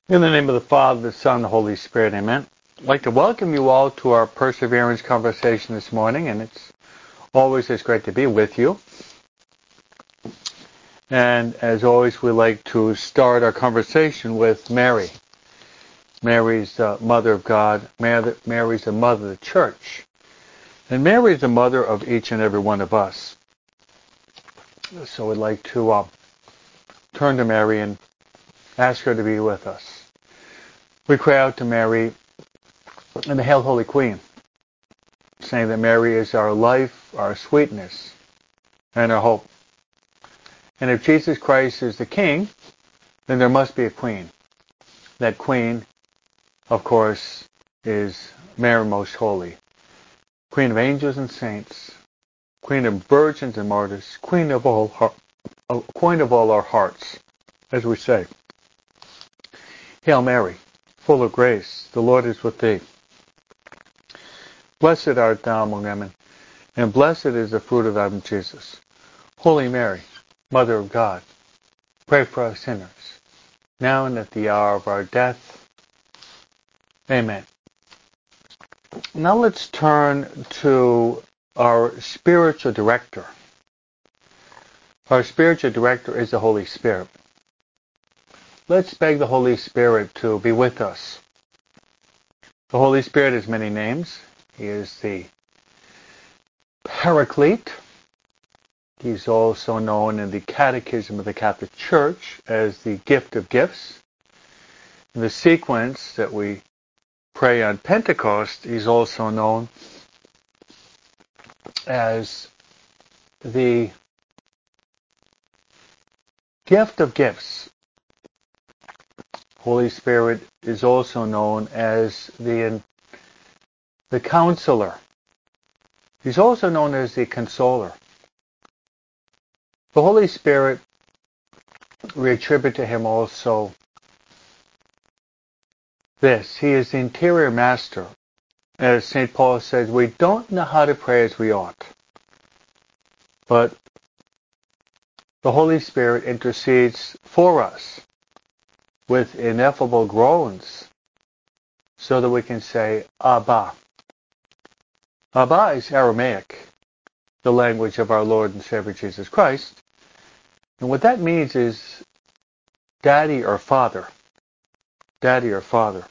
In the name of the Father, the Son, and the Holy Spirit, amen. I'd like to welcome you all to our Perseverance conversation this morning, and it's great to be with you. And as always, we like to start our conversation with Mary. Mary's the Mother of God. Mary's the Mother of the Church. And Mary is the mother of each and every one of us. So we'd like to turn to Mary and ask her to be with us. We cry out to Mary and the Hail Holy Queen, saying that Mary is our life, our sweetness, and our hope. And if Jesus Christ is the King, then there must be a Queen. That Queen, of course, is Mary Most Holy, Queen of angels and saints, Queen of virgins and martyrs, Queen of all our hearts, as we say. Hail Mary, full of grace, the Lord is with thee. Blessed art thou among women, and blessed is the fruit of thy womb, Jesus. Holy Mary, Mother of God, pray for us sinners, now and at the hour of our death. Amen. Now let's turn to our spiritual director. Our spiritual director is the Holy Spirit. Let's beg the Holy Spirit to be with us. The Holy Spirit has many names. He is the Paraclete. He's also known in the Catechism of the Catholic Church as the Gift of Gifts. In the sequence that we pray on Pentecost, he's also known as the Gift of Gifts. Holy Spirit is also known as the Counselor. He's also known as the Consoler. The Holy Spirit, we attribute to him also this. He is the interior master. As St. Paul says, we don't know how to pray as we ought. But the Holy Spirit intercedes for us with ineffable groans so that we can say, Abba. Abba is Aramaic, the language of our Lord and Savior Jesus Christ. And what that means is daddy or father. Daddy or father.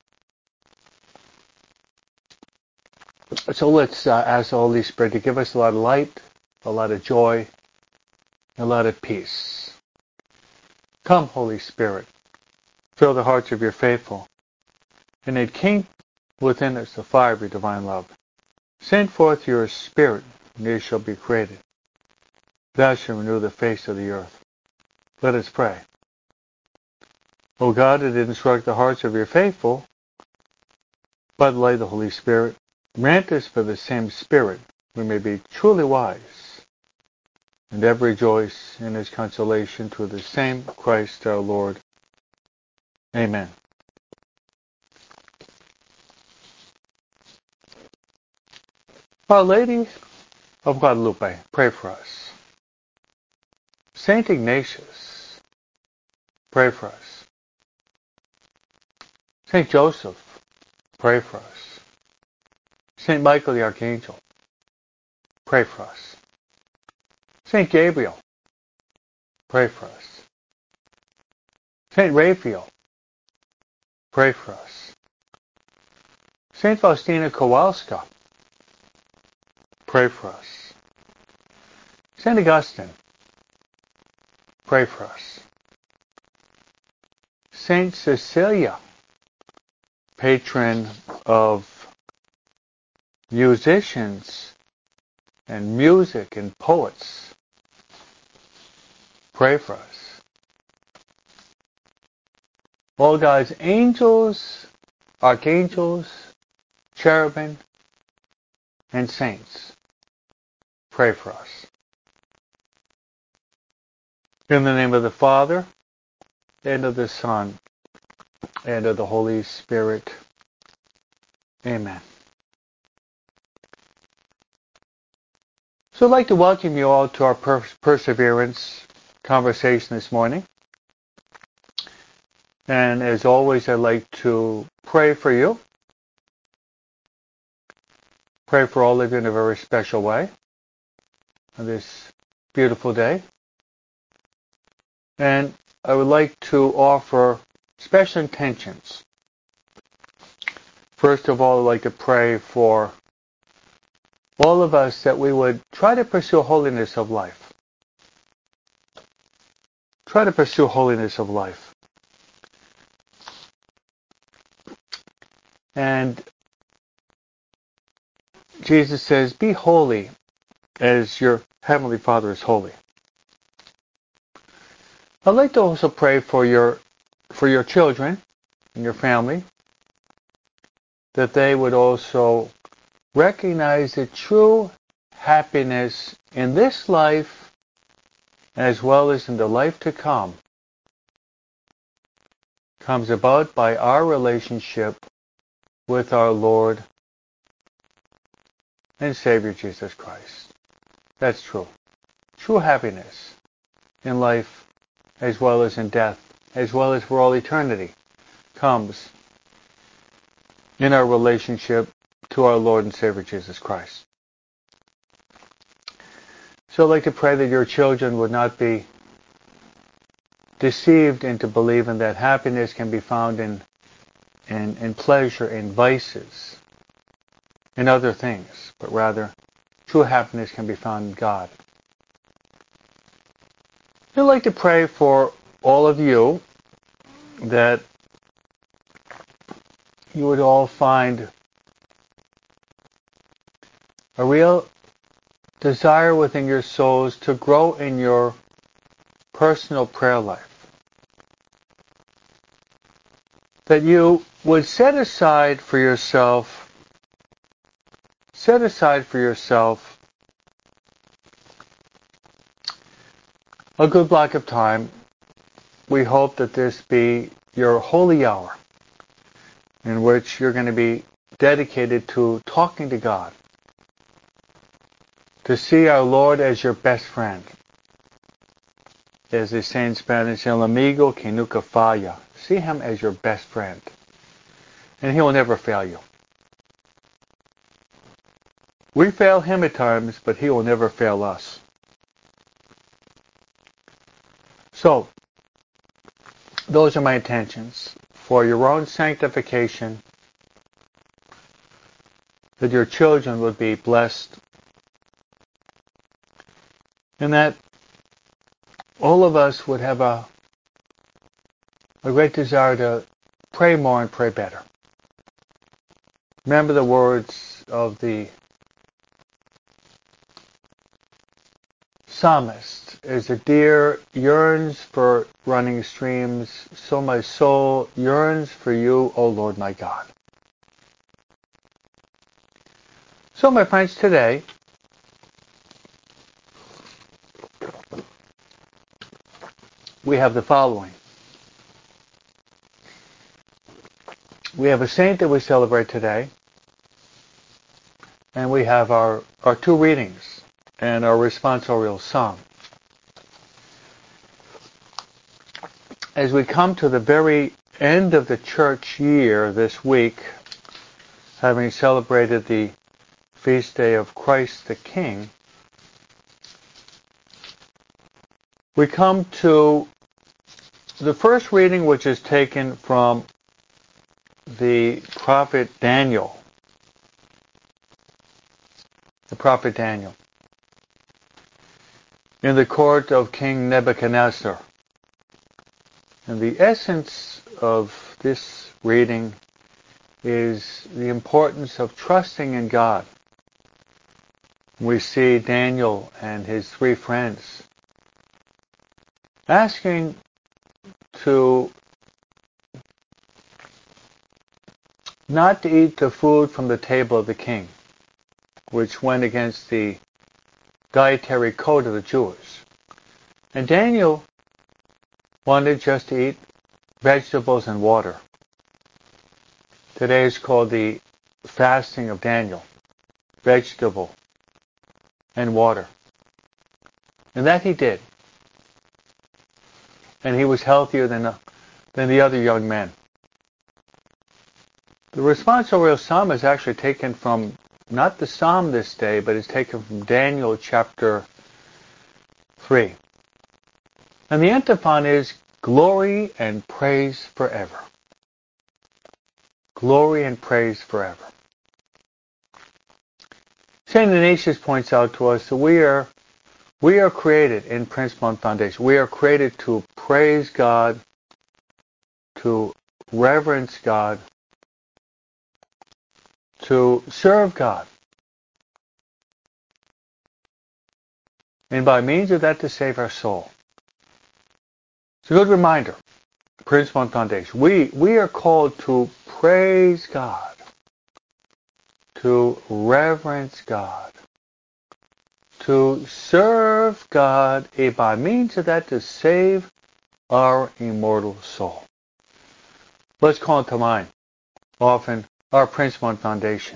So let's ask the Holy Spirit to give us a lot of light, a lot of joy, a lot of peace. Come, Holy Spirit, fill the hearts of your faithful, and kindle within us the fire of your divine love. Send forth your Spirit, and they shall be created. Thou shalt renew the face of the earth. Let us pray. O God, that did instruct the hearts of your faithful by the light of the Holy Spirit, grant us for the same Spirit we may be truly wise, and ever rejoice in his consolation through the same Christ our Lord. Amen. Our Lady of Guadalupe, pray for us. Saint Ignatius, pray for us. Saint Joseph, pray for us. Saint Michael the Archangel, pray for us. Saint Gabriel, pray for us. Saint Raphael, pray for us. Saint Faustina Kowalska, pray for us. Saint Augustine, pray for us. Saint Cecilia, patron of musicians and music and poets, pray for us. All God's angels, archangels, cherubim, and saints, pray for us. In the name of the Father, and of the Son, and of the Holy Spirit. Amen. So I'd like to welcome you all to our Perseverance conversation this morning. And as always, I'd like to pray for you. Pray for all of you in a very special way on this beautiful day. And I would like to offer special intentions. First of all, I'd like to pray for all of us that we would try to pursue holiness of life. Try to pursue holiness of life. And Jesus says, be holy as your Heavenly Father is holy. I'd like to also pray for your children and your family, that they would also recognize that true happiness in this life as well as in the life to come comes about by our relationship with our Lord and Savior Jesus Christ. That's true. True happiness in life as well as in death, as well as for all eternity, comes in our relationship to our Lord and Savior Jesus Christ. So I'd like to pray that your children would not be deceived into believing that happiness can be found in pleasure, in vices, in other things, but rather true happiness can be found in God. I'd like to pray for all of you that you would all find a real desire within your souls to grow in your personal prayer life. That you would set aside for yourself a good block of time. We hope that this be your holy hour in which you're going to be dedicated to talking to God, to see our Lord as your best friend. As they say in Spanish, el amigo que nunca falla. See him as your best friend. And he will never fail you. We fail him at times, but he will never fail us. So, those are my intentions for your own sanctification, that your children would be blessed, and that all of us would have a great desire to pray more and pray better. Remember the words of the psalmist, as a deer yearns for running streams, so my soul yearns for you, O Lord my God. So my friends, today we have the following. We have a saint that we celebrate today, and we have our two readings and our responsorial psalm. As we come to the very end of the church year this week, having celebrated the feast day of Christ the King, we come to the first reading, which is taken from the prophet Daniel. The prophet Daniel. In the court of King Nebuchadnezzar. And the essence of this reading is the importance of trusting in God. We see Daniel and his three friends asking to not to eat the food from the table of the king, which went against the dietary code of the Jews. And Daniel wanted just to eat vegetables and water. Today is called the fasting of Daniel. Vegetable and water. And that he did. And he was healthier than than the other young men. The responsorial psalm is actually taken from, not the psalm this day, but it's taken from Daniel chapter 3. And the antiphon is glory and praise forever. Glory and praise forever. St. Ignatius points out to us that we are created in Principle and Foundation. We are created to praise God, to reverence God, to serve God. And by means of that to save our soul. It's a good reminder. Principle and Foundation. We are called to praise God, to reverence God, to serve God, and by means of that to save our immortal soul. Let's call it to mind often our Principle and Foundation.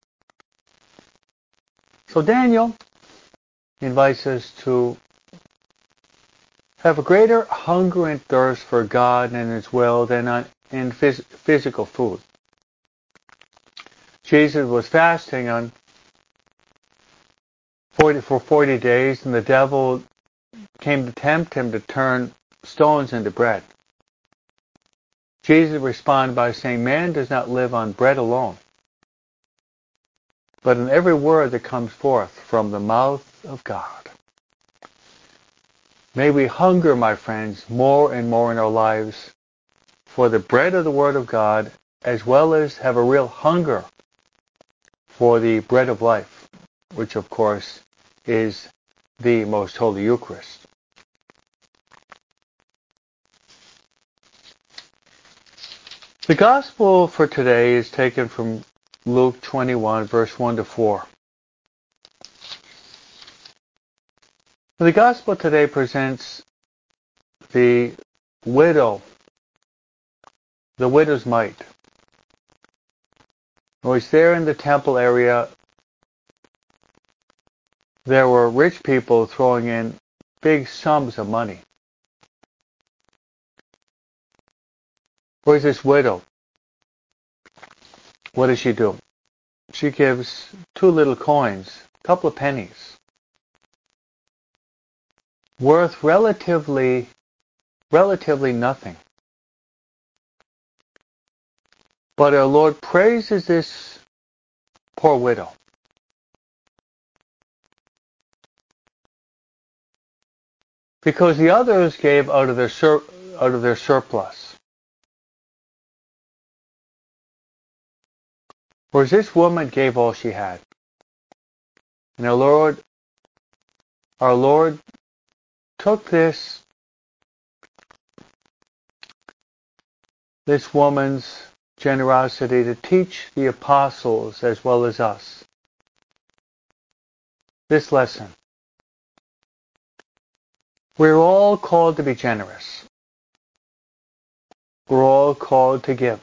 So Daniel invites us to have a greater hunger and thirst for God and His will than in physical food. Jesus was fasting for 40 days, and the devil came to tempt him to turn stones into bread. Jesus responded by saying, man does not live on bread alone, but in every word that comes forth from the mouth of God. May we hunger, my friends, more and more in our lives for the bread of the Word of God, as well as have a real hunger for the bread of life, which of course is the Most Holy Eucharist. The Gospel for today is taken from Luke 21, verse 1 to 4. The Gospel today presents the widow's mite. When he's there in the temple area, there were rich people throwing in big sums of money. Where's this widow? What does she do? She gives 2 little coins, a couple of pennies, worth relatively nothing. But our Lord praises this poor widow. Because the others gave out of their surplus. Whereas this woman gave all she had. And our Lord took this woman's generosity to teach the apostles as well as us this lesson. We're all called to be generous. We're all called to give.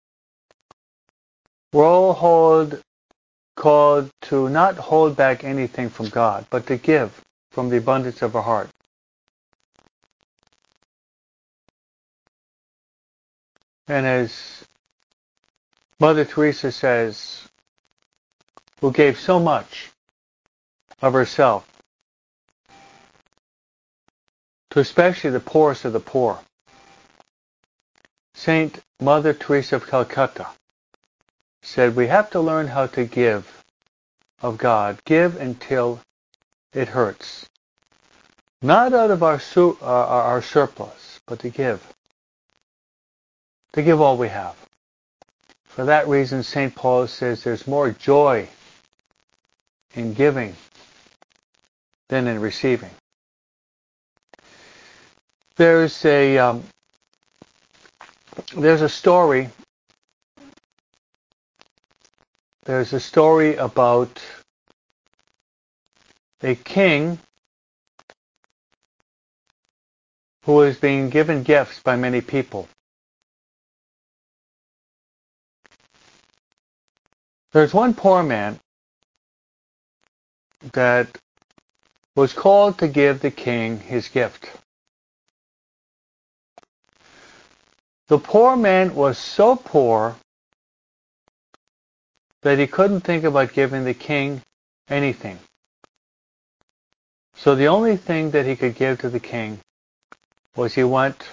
We're all called to not hold back anything from God, but to give from the abundance of our heart. And as Mother Teresa says, who gave so much of herself to especially the poorest of the poor, Saint Mother Teresa of Calcutta said, we have to learn how to give of God. Give until it hurts. Not out of our surplus, but to give. To give all we have. For that reason, St. Paul says there's more joy in giving than in receiving. There's a story. There's a story about a king who was being given gifts by many people. There's one poor man that was called to give the king his gift. The poor man was so poor that he couldn't think about giving the king anything. So the only thing that he could give to the king was he went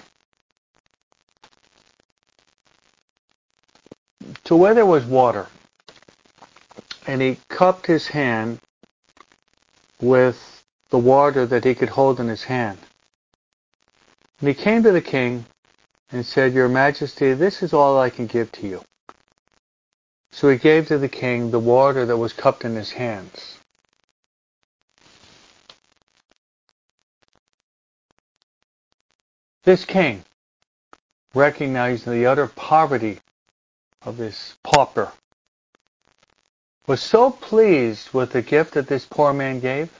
to where there was water, and he cupped his hand with the water that he could hold in his hand. And he came to the king and said, "Your Majesty, this is all I can give to you." So he gave to the king the water that was cupped in his hands. This king, recognizing the utter poverty of this pauper, was so pleased with the gift that this poor man gave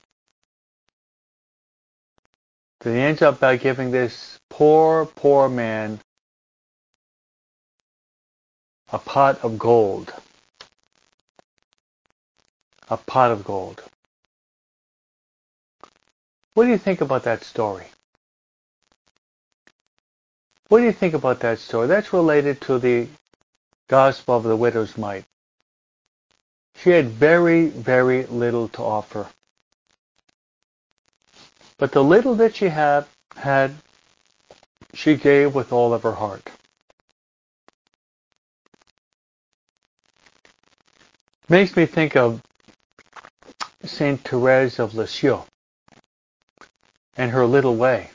that he ends up by giving this poor man a pot of gold. A pot of gold. What do you think about that story? What do you think about that story? That's related to the Gospel of the widow's mite. She had very, very little to offer. But the little that she had, she gave with all of her heart. Makes me think of Saint Therese of Lisieux and her little way.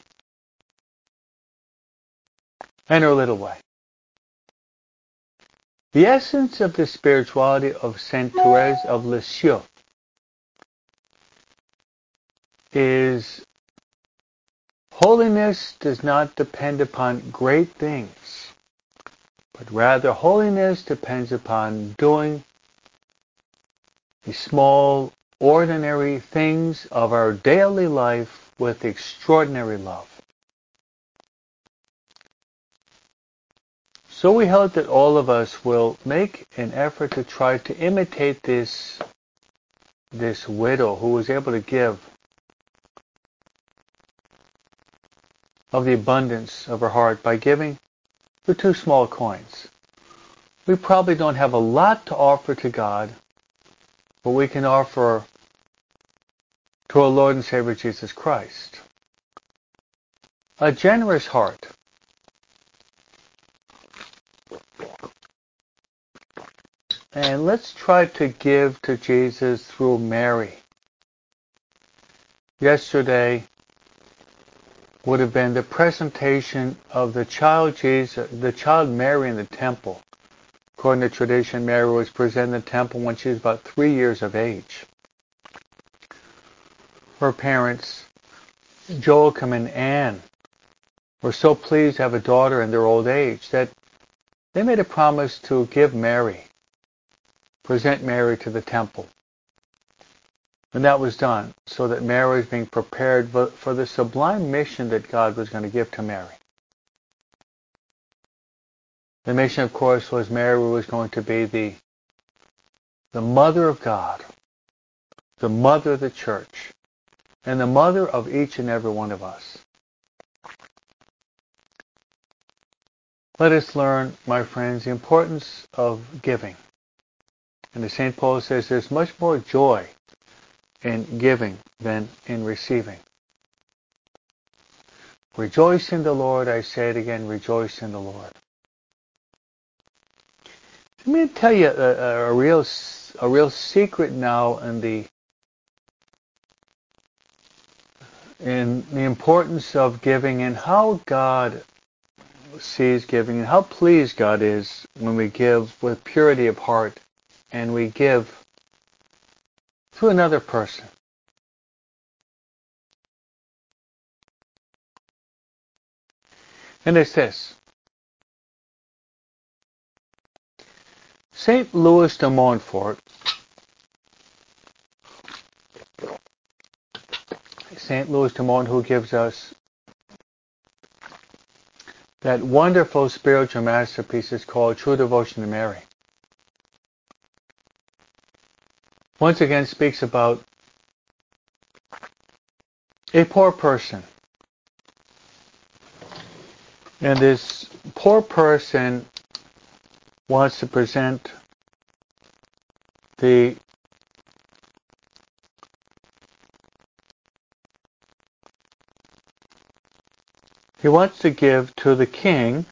And her little way. The essence of the spirituality of Saint Therese of Lisieux is holiness does not depend upon great things, but rather holiness depends upon doing the small, ordinary things of our daily life with extraordinary love. So we hope that all of us will make an effort to try to imitate this widow who was able to give of the abundance of her heart by giving the 2 small coins. We probably don't have a lot to offer to God, but we can offer to our Lord and Savior Jesus Christ a generous heart. And let's try to give to Jesus through Mary. Yesterday would have been the presentation of the child Jesus, the child Mary in the temple. According to tradition, Mary was presented in the temple when she was about 3 years of age. Her parents, Joachim and Anne, were so pleased to have a daughter in their old age that they made a promise to give Mary, present Mary to the temple. And that was done so that Mary was being prepared for the sublime mission that God was going to give to Mary. The mission, of course, was Mary was going to be the mother of God, the mother of the church, and the mother of each and every one of us. Let us learn, my friends, the importance of giving. And as St. Paul says, there's much more joy in giving than in receiving. Rejoice in the Lord. I say it again, rejoice in the Lord. Let me tell you a real secret now in the importance of giving and how God sees giving and how pleased God is when we give with purity of heart and we give to another person. And it's this. St. Louis de Montfort, St. Louis de Montfort, who gives us that wonderful spiritual masterpiece is called True Devotion to Mary. Once again speaks about a poor person And this poor person wants to present the he wants to give to the king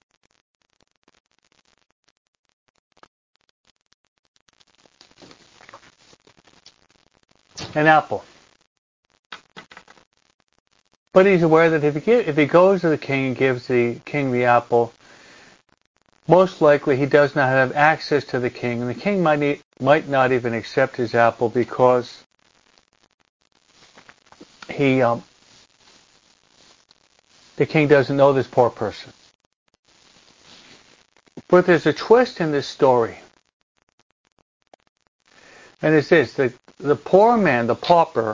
an apple. But he's aware that if he goes to the king and gives the king the apple, most likely he does not have access to the king, and the king might not even accept his apple because the king doesn't know this poor person. But there's a twist in this story. And it's this, the poor man, the pauper,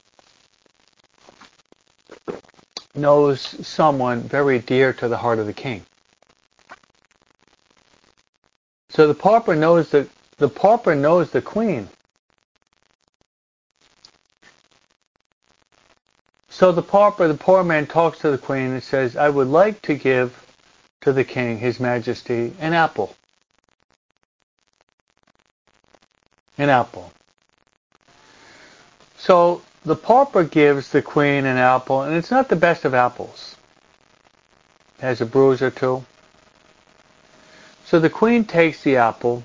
knows someone very dear to the heart of the king. So the pauper knows the queen. So the poor man talks to the queen and says, I would like to give to the king, his majesty, an apple. An apple. So the pauper gives the queen an apple, and it's not the best of apples. It has a bruise or two. So the queen takes the apple,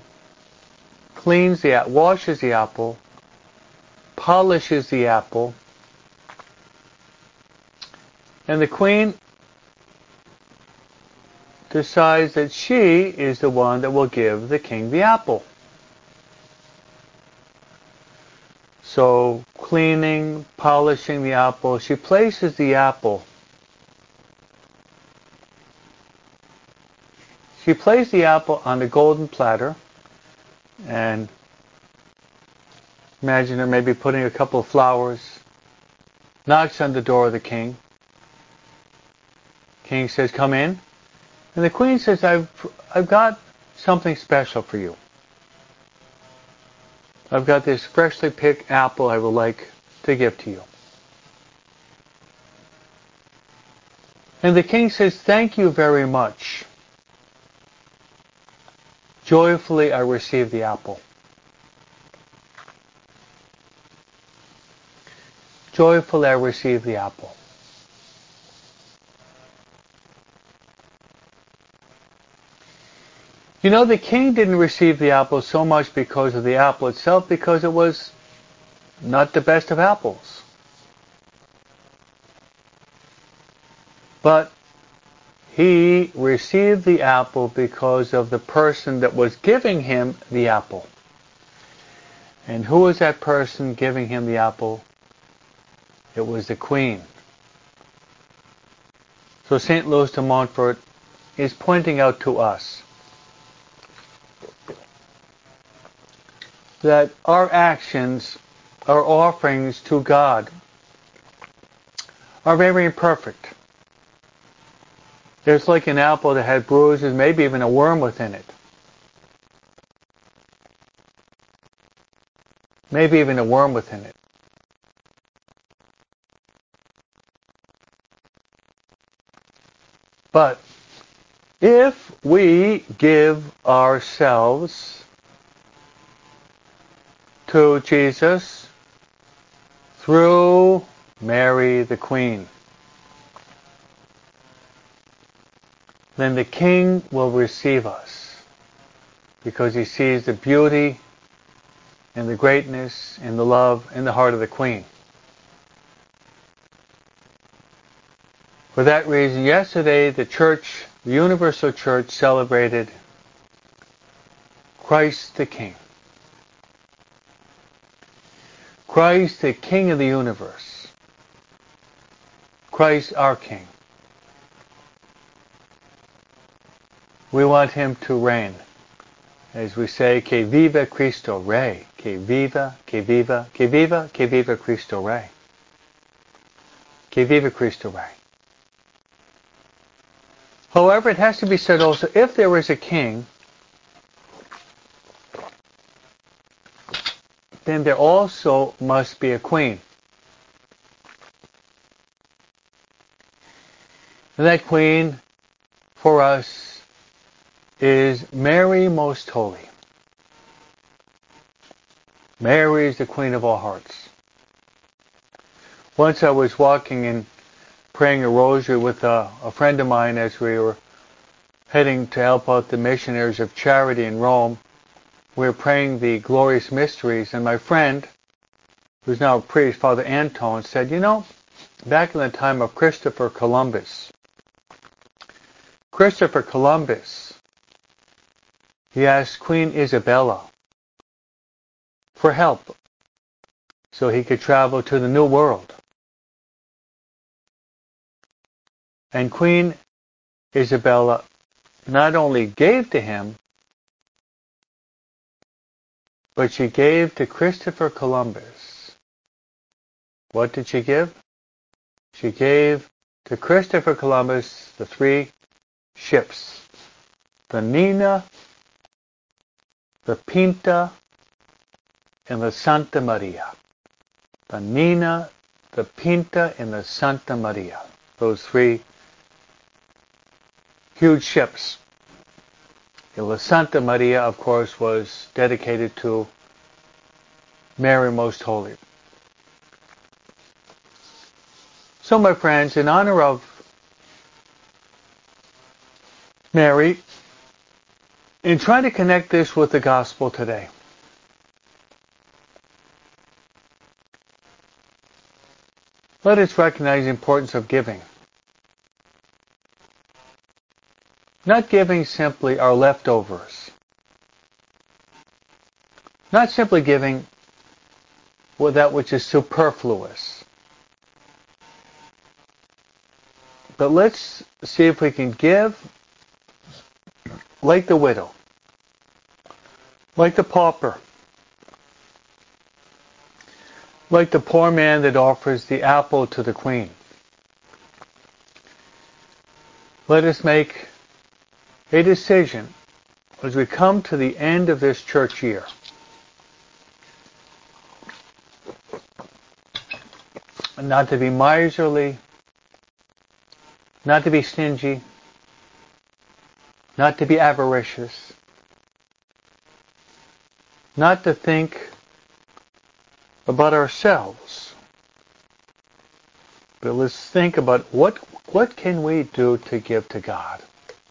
washes the apple, polishes the apple, and the queen decides that she is the one that will give the king the apple. So cleaning, polishing the apple, she places the apple. She placed the apple on the golden platter, and imagine her maybe putting a couple of flowers, knocks on the door of the king. King says, come in. And the queen says, I've got something special for you. I've got this freshly picked apple I would like to give to you. And the king says, thank you very much. Joyfully I receive the apple. Joyfully I receive the apple. You know, the king didn't receive the apple so much because of the apple itself, because it was not the best of apples. But he received the apple because of the person that was giving him the apple. And who was that person giving him the apple? It was the queen. So St. Louis de Montfort is pointing out to us that our actions, our offerings to God, are very imperfect. There's like an apple that had bruises, maybe even a worm within it. Maybe even a worm within it. But if we give ourselves to Jesus through Mary the Queen, then the King will receive us because he sees the beauty and the greatness and the love in the heart of the Queen. For that reason, yesterday the Church, the Universal Church, celebrated Christ the King. Christ the King of the universe. Christ our King. We want him to reign. As we say, que viva Cristo Rey. Que viva, que viva, que viva, que viva Cristo Rey. Que viva Cristo Rey. However, it has to be said also, if there is a king, then there also must be a queen. And that queen for us is Mary Most Holy. Mary is the Queen of all hearts. Once I was walking and praying a rosary with a friend of mine as we were heading to help out the missionaries of charity in Rome. We were praying the glorious mysteries, and my friend, who's now a priest, Father Anton, said, you know, back in the time of Christopher Columbus, he asked Queen Isabella for help so he could travel to the New World. And Queen Isabella not only gave to him, but she gave to Christopher Columbus. What did she give? She gave to Christopher Columbus the 3 ships, the Nina, the Pinta, and the Santa Maria. The Nina, the Pinta, and the Santa Maria. Those 3 huge ships. The Santa Maria, of course, was dedicated to Mary Most Holy. So, my friends, in honor of Mary, in trying to connect this with the gospel today, let us recognize the importance of giving. Not giving simply our leftovers. Not simply giving that which is superfluous. But let's see if we can give like the widow, like the pauper, like the poor man that offers the apple to the queen. Let us make a decision as we come to the end of this church year. Not to be miserly, not to be stingy, not to be avaricious, not to think about ourselves, but let's think about what can we do to give to God.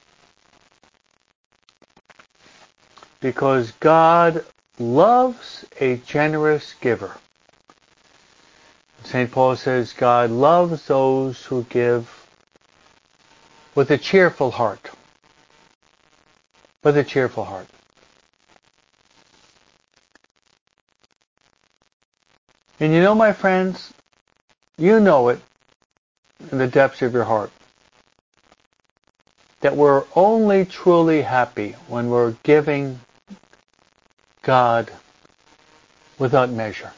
Because God loves a generous giver. St. Paul says God loves those who give with a cheerful heart. With a cheerful heart. And you know, my friends, you know it in the depths of your heart, that we're only truly happy when we're giving God without measure.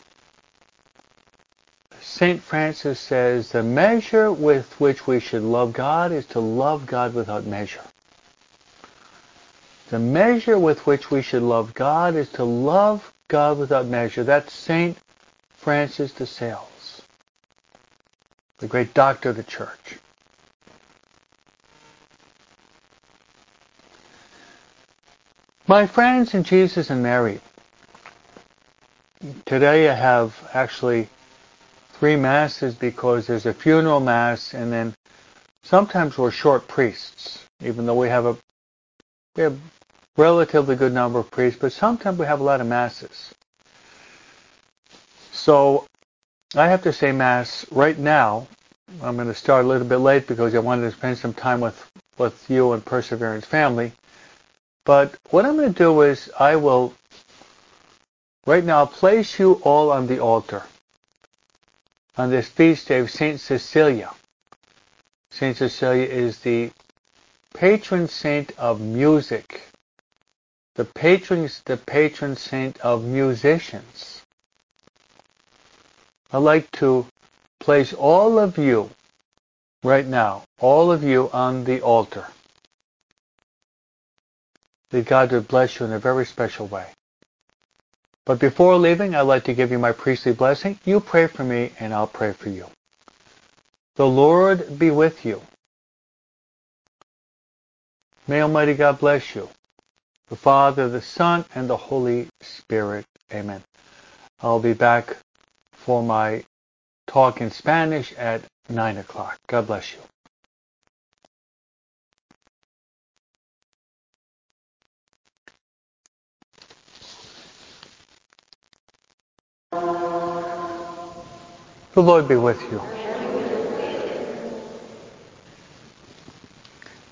St. Francis says the measure with which we should love God is to love God without measure. The measure with which we should love God is to love God without measure. That's St. Francis de Sales, the great doctor of the church. My friends in Jesus and Mary, today I have actually 3 masses because there's a funeral mass and then sometimes we're short priests, even though we have a relatively good number of priests, but sometimes we have a lot of masses. So I have to say Mass right now. I'm going to start a little bit late because I wanted to spend some time with you and Perseverance family. But what I'm going to do is I will right now place you all on the altar on this feast day of St. Cecilia. St. Cecilia is the patron saint of music, the patron saint of musicians. I'd like to place all of you right now, all of you on the altar. That God would bless you in a very special way. But before leaving, I'd like to give you my priestly blessing. You pray for me and I'll pray for you. The Lord be with you. May Almighty God bless you. The Father, the Son, and the Holy Spirit. Amen. I'll be back for my talk in Spanish at 9 o'clock. God bless you. The Lord be with you.